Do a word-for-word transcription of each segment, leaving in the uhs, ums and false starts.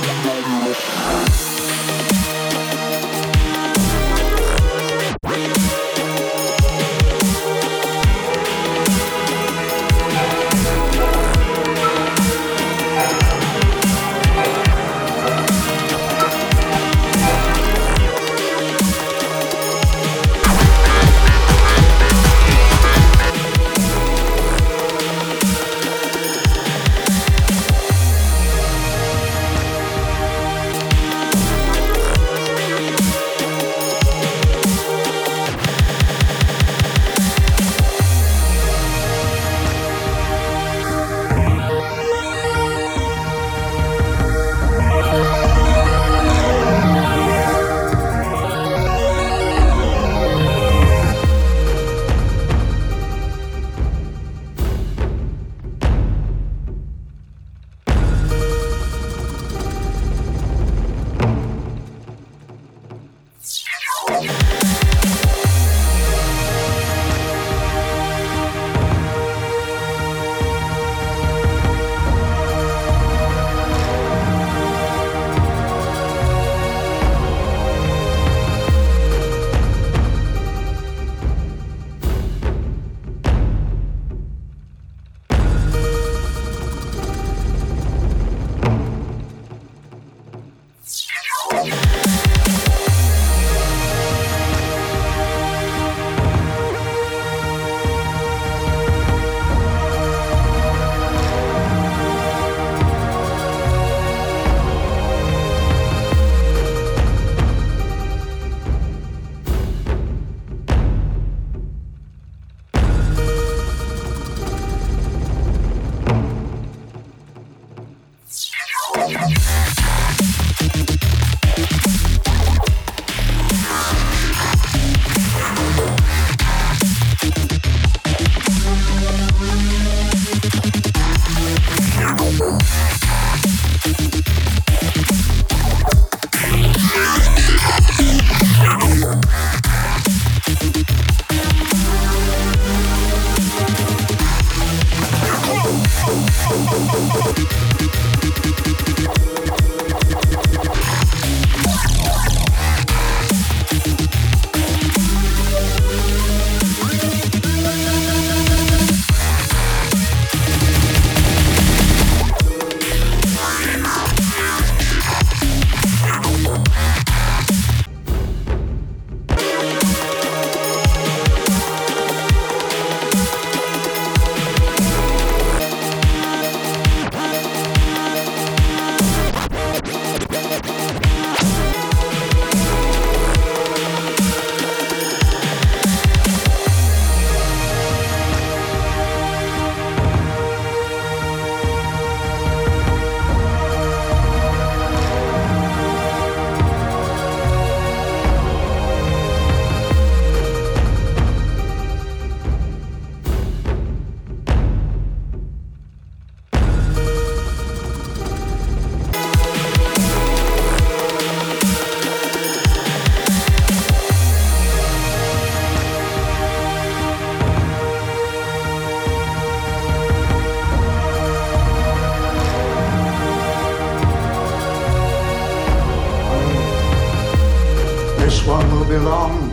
belong.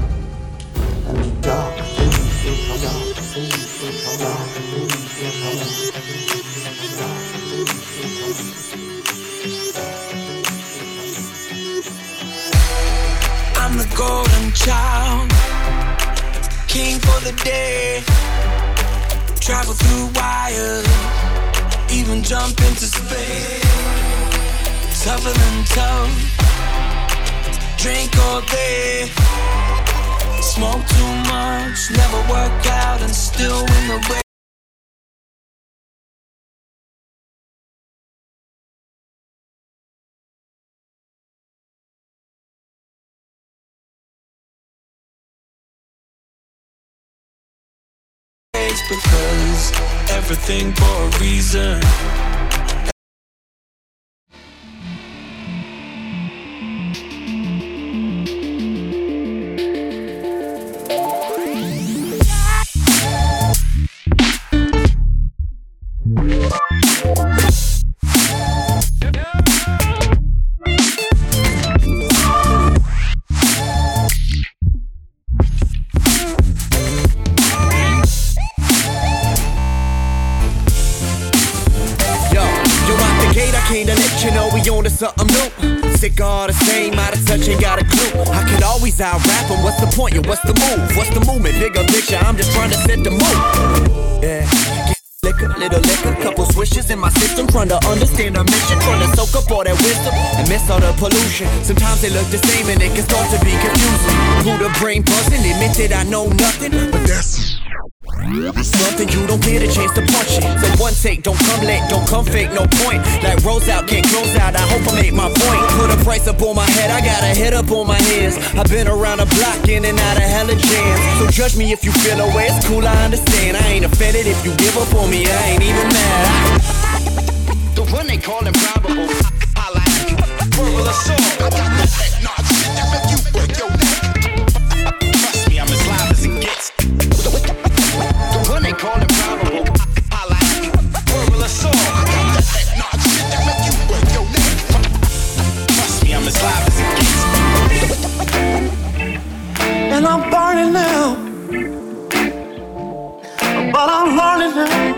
And dark things will come out, things will come out, things will come out, dark things will come out. I'm the golden child, king for the day. Travel through wires, even jump into space. Tougher than tough, drink all day. Smoke too much, never work out and still win the race. Because everything for a reason. to something new. Sick of all the same, out of touch, ain't got a clue. I could always out-rap 'em, what's the point, yeah, what's the move? What's the movement, bigger picture, I'm just trying to set the mood. Yeah. Liquor, little liquor, couple swishes in my system, trying to understand our mission, trying to soak up all that wisdom and miss all the pollution. Sometimes they look the same and it can start to be confusing. Who the brain buzzing, admit that I know nothing, but that's something you don't get a chance to punch it. So one take, don't come late, don't come fake, no point. Like Rose out, can't close out, I hope I make my point. Put a price up on my head, I got a head up on my hands. I've been around the block, in and out of hella jams. So judge me if you feel away, it's cool, I understand. I ain't offended if you give up on me, I ain't even mad. I... The one they call improbable, holla at you, verbal assault. I got that head shit that make you break your neck. Trust me, I'm as live as it gets. The one they call improbable, holla at you, verbal assault. I got that head shit that make you break your neck. Trust me, I'm as live as it gets. And I'm burning now, but I'm learning now.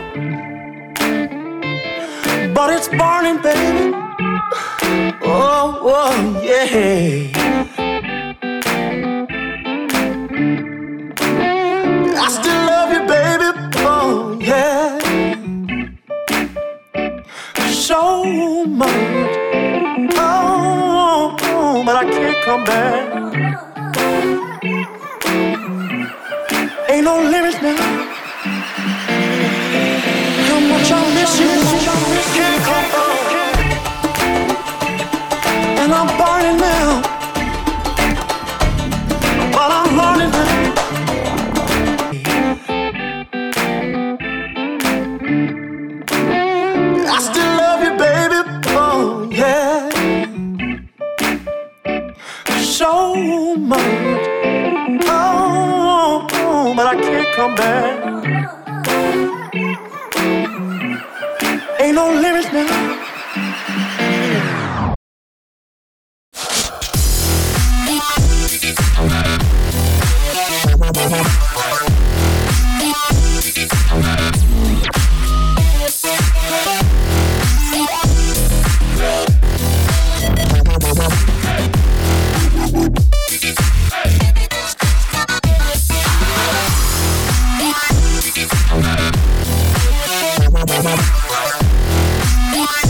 But it's burning, baby. Oh, oh, yeah. I still love you, baby. Oh, yeah. So much. Oh, oh, but I can't come back. Ain't no limits now. How much I miss you. Can't come back. And I'm burning now, but I'm learning now. I still love you, baby. Oh, yeah. So much. Oh, oh, but I can't come back. Ain't no limits now. Bye.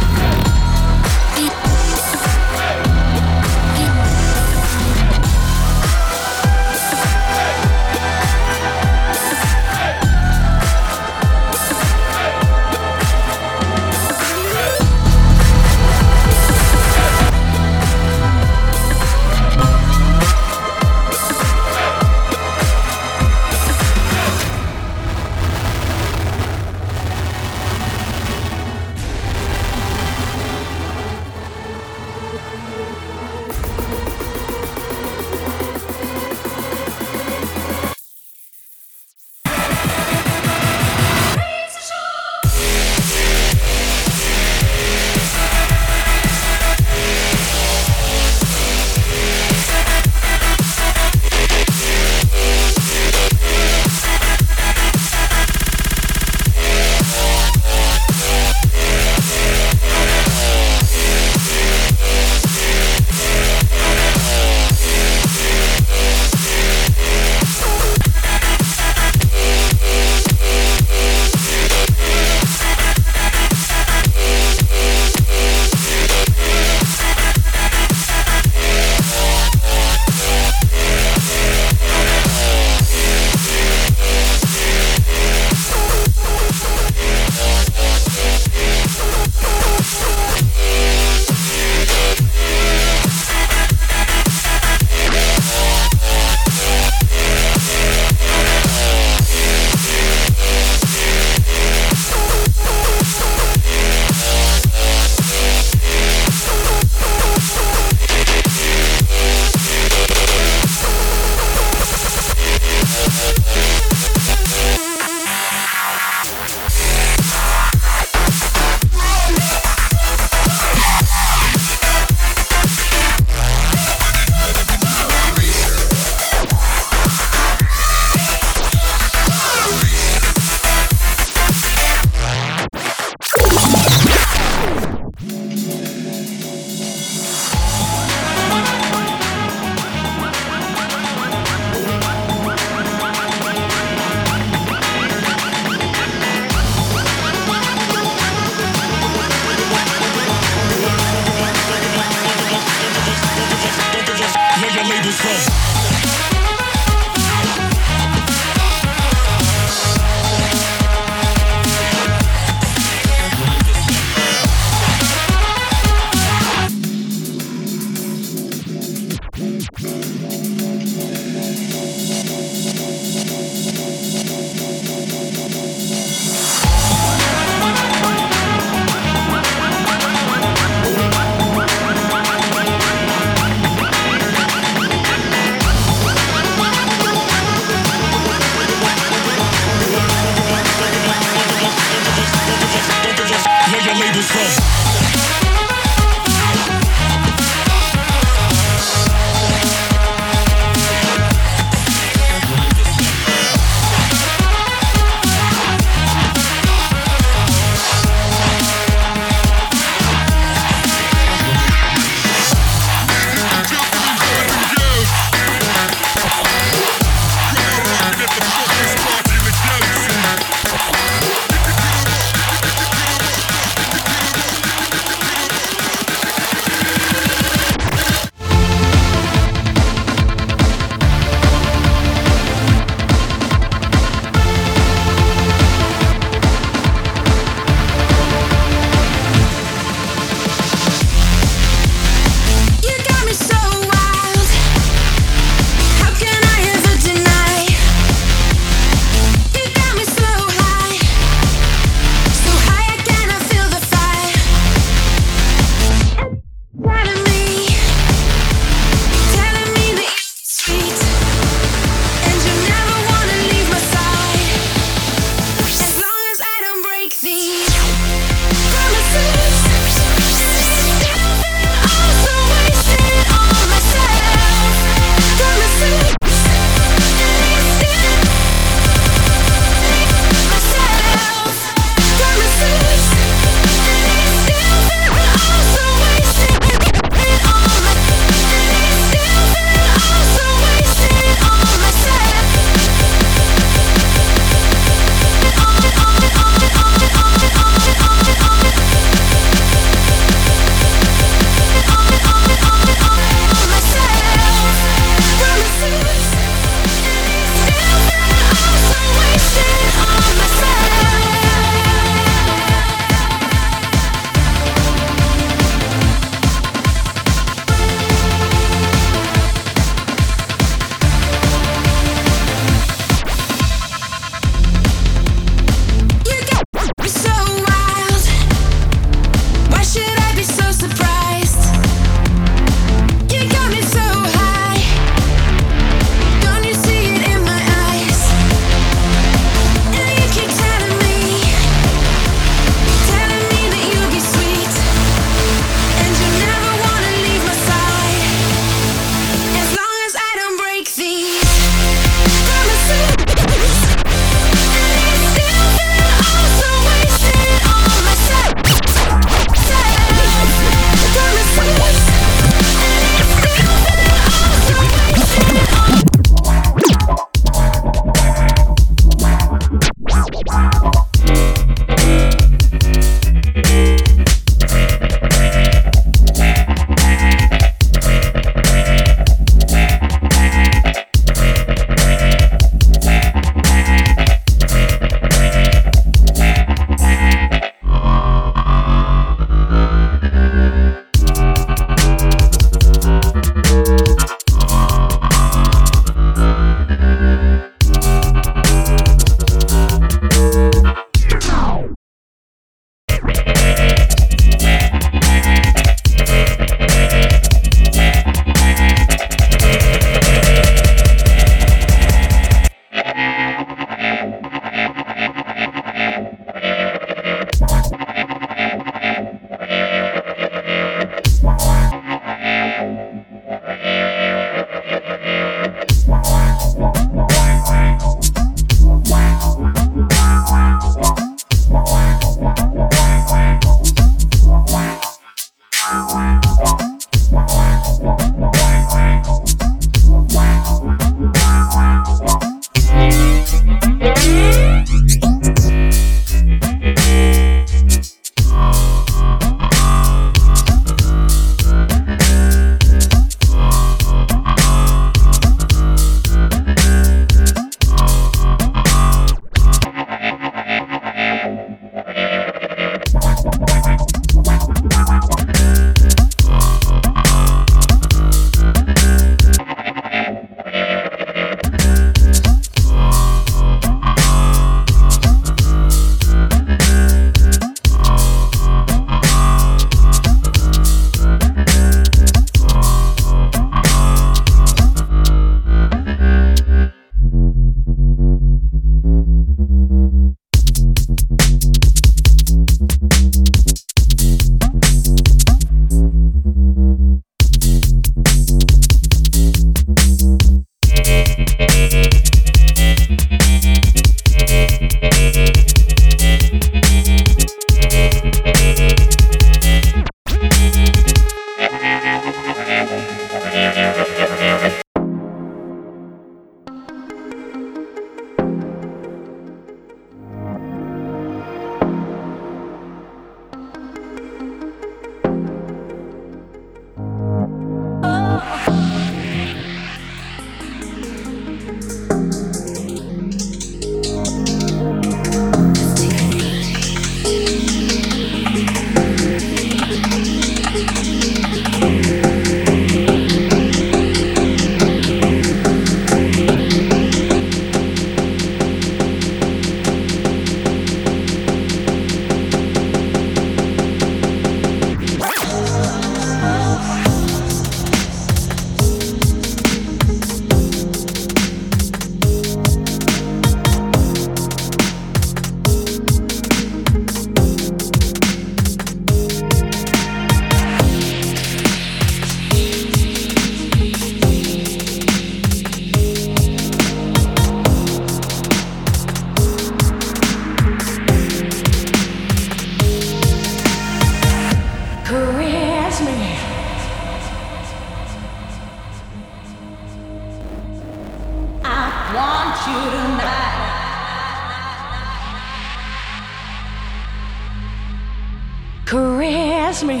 Caress me.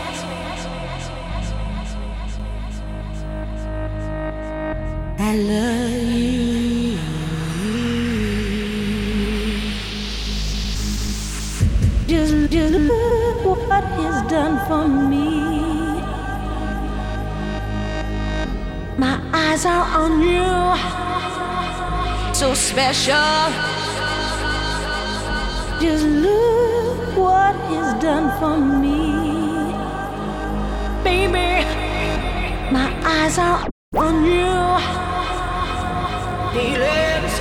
I love you. Just, just look what he's done for me. My eyes are on you, so special. Just look what he's done for me, baby. My eyes are on you, feelings.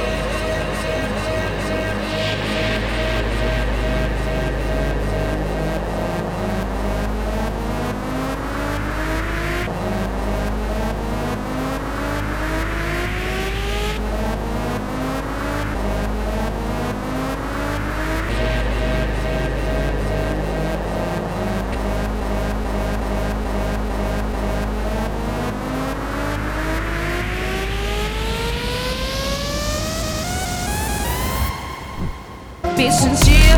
Be sincere.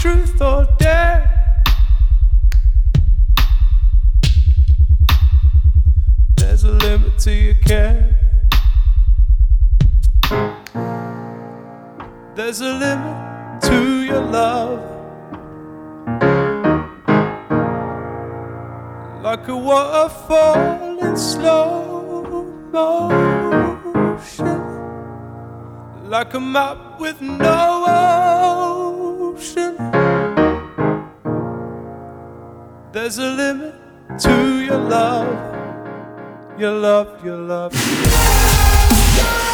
truth or dare. There's a limit to your care. There's a limit to your love. Like a waterfall in slow motion, like a map with no ocean. There's a limit to your love, your love, your love.